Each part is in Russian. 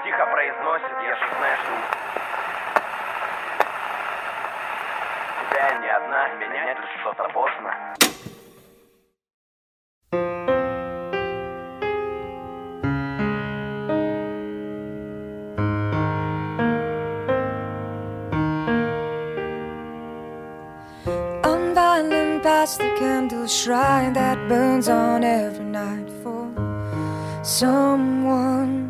тихо произносит, я же знаю, что тебя не одна, менять тут что-то поздно. Unbinding past the candle shrine that burns on every night for someone.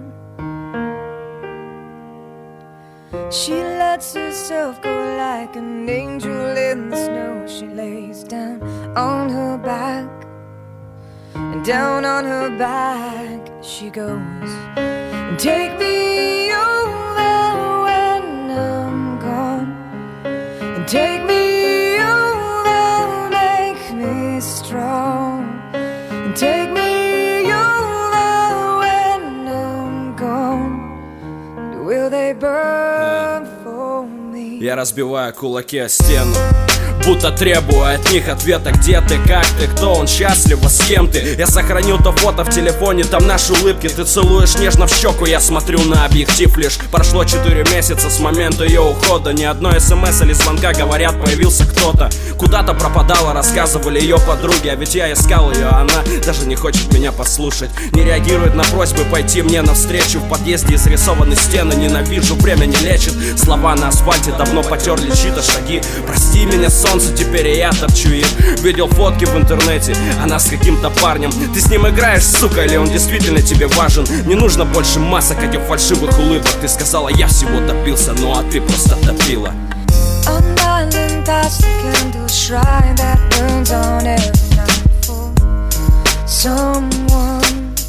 She lets herself go like an angel in the snow. She lays down on her back, and down on her back she goes. And take me over when I'm gone, and take me over, make me strong, and take me over when I'm gone. Will they burn for me? Я разбиваю кулаки о стену, будто требую от них ответа. Где ты, как ты, кто он, счастлива, с кем ты? Я сохранил то фото в телефоне, там наши улыбки. Ты целуешь нежно в щеку, я смотрю на объектив лишь. Прошло 4 месяца с момента ее ухода. Ни одной смс или звонка, говорят, появился кто-то. Куда-то пропадала, рассказывали ее подруги. А ведь я искал ее, а она даже не хочет меня послушать. Не реагирует на просьбы пойти мне навстречу. В подъезде изрисованы стены, ненавижу, время не лечит. Слова на асфальте давно потерли чьи-то шаги. Прости меня, солнце, теперь и я торчу их. Видел фотки в интернете, она с каким-то парнем. Ты с ним играешь, сука, или он действительно тебе важен? Не нужно больше масок, этих фальшивых улыбок. Ты сказала, я всего добился, ну а ты просто топила. Unbinding past the candle shrine that burns on every night for someone.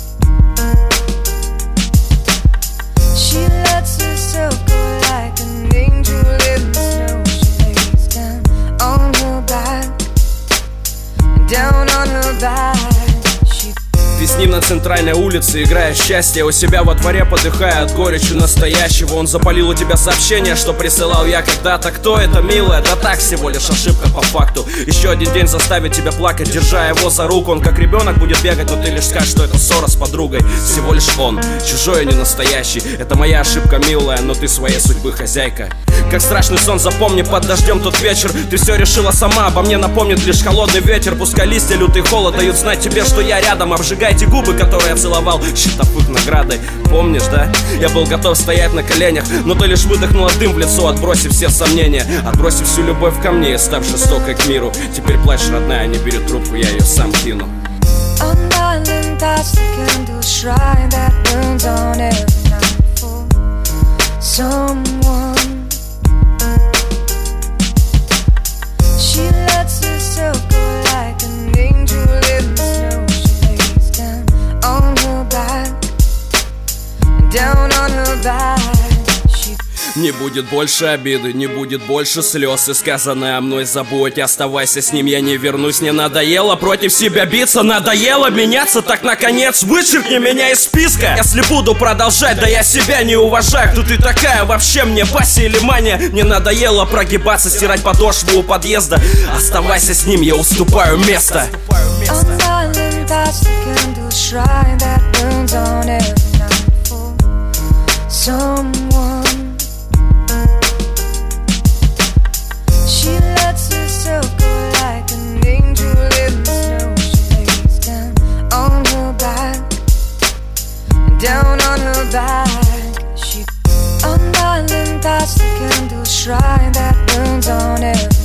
She lets herself go like an angel in the snow. She lays down on her back, down on her back. Ты с ним на центральной улице, играя счастье. У себя во дворе, подыхая от горечи настоящего. Он запалил у тебя сообщение, что присылал я когда-то. Кто это, милая? Да так, всего лишь ошибка по факту. Еще один день заставит тебя плакать, держа его за руку. Он как ребенок будет бегать, но ты лишь скажешь, что это ссора с подругой. Всего лишь он, чужой и не настоящий. Это моя ошибка, милая, но ты своей судьбы хозяйка. Как страшный сон, запомни под дождем тот вечер. Ты все решила сама, обо мне напомнит лишь холодный ветер. Пускай листья, лютый холод дают знать тебе, что я рядом. Обжигайте губы, которые я целовал, считав их наградой. Помнишь, да? Я был готов стоять на коленях, но ты лишь выдохнула дым в лицо, отбросив все сомнения, отбросив всю любовь ко мне и став жестокой к миру. Теперь плачь, родная, не бери трубку, я ее сам кину. Unbinding past the candle shrine that burns on every night for someone. She lets herself go like an angel in the snow. She lays down on her back, down on her back. Не будет больше обиды, не будет больше слез. И сказанное мной забудь, оставайся с ним, я не вернусь. Не надоело против себя биться, надоело меняться. Так наконец вычеркни меня из списка. Если буду продолжать, да я себя не уважаю. Кто ты такая вообще, мне пассия или мания? Мне надоело прогибаться, стирать подошву у подъезда. Оставайся с ним, я уступаю место. Unbinding past the candle shrine that burns on every night for someone. She lets herself go like an angel in the snow. She lays down on her back, down on her back. She unbinding past the candle shrine that burns on every